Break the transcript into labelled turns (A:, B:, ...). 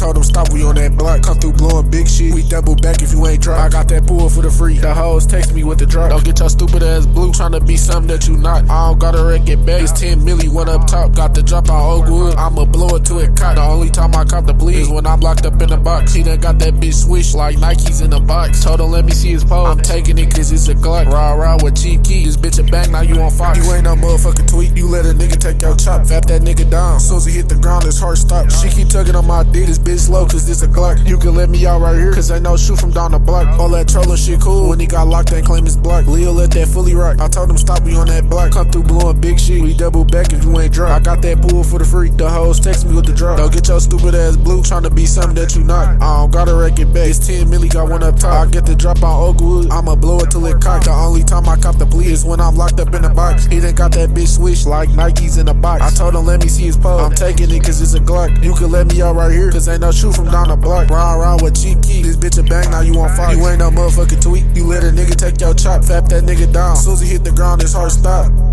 A: told him stop, we on that block. Come through blowing big shit, we double back if you ain't drop. I got that pool for the free. The hoes text me with the drop. Don't get your stupid ass blue tryna be something that you not. I don't gotta wreck it back. It's 10 milli, one up top. Got the drop on Oakwood. I'ma blow it to it caught. The only time I cop the bleed is when I'm locked up in the box. He done got that bitch swish like Nikes in the box. Told him let me see his pole. I'm taking it cause it's a Glock. Rah with cheap key. This bitch a bang, now you on Fox. You ain't no motherfucking tweet. You let a nigga take your chop. Fap that nigga down. Soon as he hit the ground, his heart stop. She keep tugging on my dick. This bitch slow cause this a Glock. You can let me out right here cause ain't no shoot from down the block. All that trolling shit cool. When he got locked and claim his block. Leo let that fully rock. I told him stop, we on that block. Come through blowing big shit. We double back if you ain't drop. I got that pool for the free. The hoes text me with the drop. Don't get your stupid ass blue tryna be something that you not. I don't gotta wreck it back. It's 10 milli, got one up top. I get the drop on Oakwood. I'ma blow it till it cock. The only time I cop the plea is when I'm locked up in the box. He done got that bitch swish like Nikes in the box. I told him let me see his pole. I'm taking it cause it's a Glock. You can let me out right here cause ain't no shoot from down the block. Rah with cheap key. This bitch a bang, now you on Fox. You ain't no motherfucking tweet. You let a nigga take your chop. Fap that nigga down. Soon as he hit the ground, his heart stop.